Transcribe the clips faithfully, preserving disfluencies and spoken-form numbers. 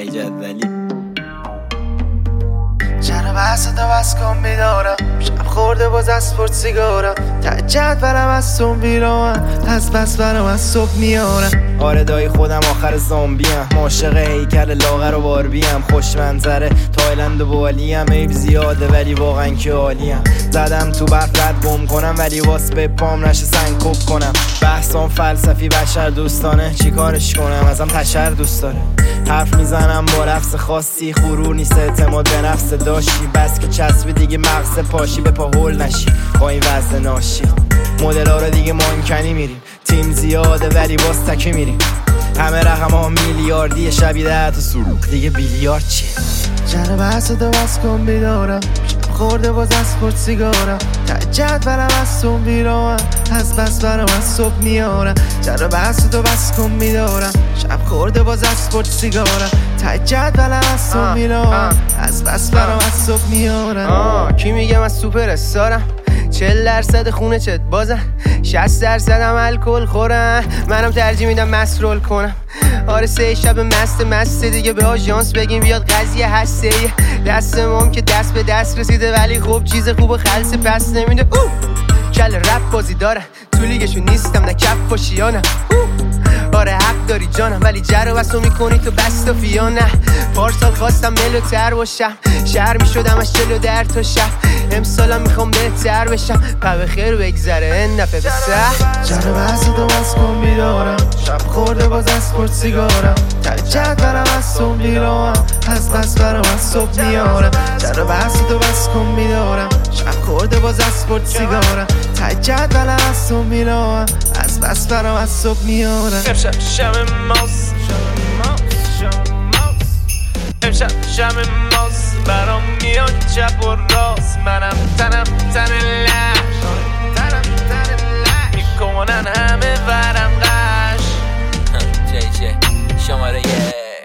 ته جدولی چرا بحث تا بس کن بیدارم شب خورده باز از پرد سیگارم تجد برم از تون بیرام از بس برم از صبح میارم. آره دایی خودم آخر زامبیم عاشق هیکل لاغر و باربیم خوش منظره تایلند و بالیم عیب زیاده ولی واقعا که عالیم زدم تو برف رد گم کنم ولی واس به پام نشه سنگ کپ کنم بحثام فلسفی بشر دوستانه چی کارش کنم ازم تشر دوست داره حرف میزنم با لفظ خاصی غرور نیست اعتماد به نفس داشتی بس که چسبی دیگه مغز پاشی به پا هول نشی با این وزن ناشی مدل ها رو دیگه مانکنی میریم تیم زیاده ولی باز تکی میریم همه رقم ها میلیاردی شبی ده تا سروک دیگه بیلیارد چیه چرا بحث تو بس کن بیدارم شب خورده باز از پرد سیگارم تجد برم از تون بیرام از بس برم از صبح میارم. چرا بحث تو بس کن بیدارم شب خورده باز از پرد سیگارم تجد برم از تون بیرام از بس برم از صبح میارم. کی میگه من سوپر استارم چهل درصد خونه چت بازم شصت درصد هم الکل خورم منم ترجیح میدم مسرول کنم. آره سه شب مست مست دیگه به آژانس بگیم بیاد قضیه هسته دست مام که دست به دست رسیده ولی خوب چیز خوب خلص پس نمیده اوه کل رپ بازی داره تو لیگشون نیستم نه کف پاشیانم آره حق داری جانم ولی جر و بسو میکنی تو بست و فیانه پارسال خواستم ملوتر باشم شهر میشدم از چلو در تا شب امسالم میخوام بهتر بشم پا بخیر بگذره این نفه به سه چرا بحث تو بس کن بیدارم شب خورده باز از پرد سیگارم تجد برم از تون بیرام از بس برم از صبح میارم. چرا بحث تو بس کن بیدارم شب خورده باز از پرد سیگارم تجد برم از تون بیرام از بس برم از صبح میارم. امشب شب ماست امشب شب ماست برام میاد چپ و راست منم تنم تن لش تنم تن لش میکنن همه ورم قش جی جی شماره یک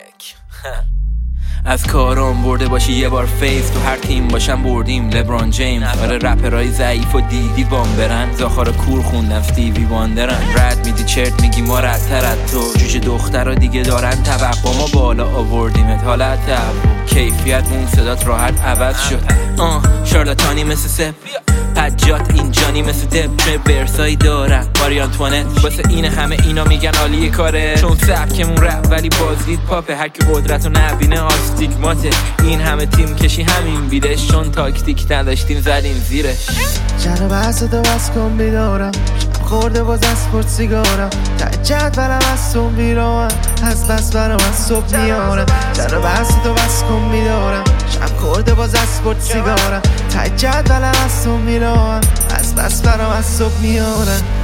از کارام برده باشی یه بار فیس تو هر تیم باشم بردیم لبران جیمز آره رپرای ضعیف و دیدی بام برن زاخار کور خوندن استیوی واندرن رد میدی چرت میگی ما ردتر از تو جوجه دخترا دیگه دارن توقع ما بالا آوردیمت حالت کیفیت اون صدات راحت عوض شد آه شارلاتانی مثل سپ پجات اینجانی مثل دبچه برسایی دارن ماری آنتوانت واسه این همه اینا میگن عالیه کاره چون سبکمون رپ ولی بازدید پاپه هر که قدرت و نبینه آستیگماته این همه تیم کشی همین بیدش چون تاکتیک نداشتیم زدیم زیرش. چرا بحث تو بس کن بیدارم خورده باز از پرد سیگارم تجد برم از تون بیرام از بس برم از صبح میارم. چرا بحث تو بس کن بیدارم شب خورده باز از پرد سیگارم تجد برم از تون بیرام از بس برم از صبح میارم.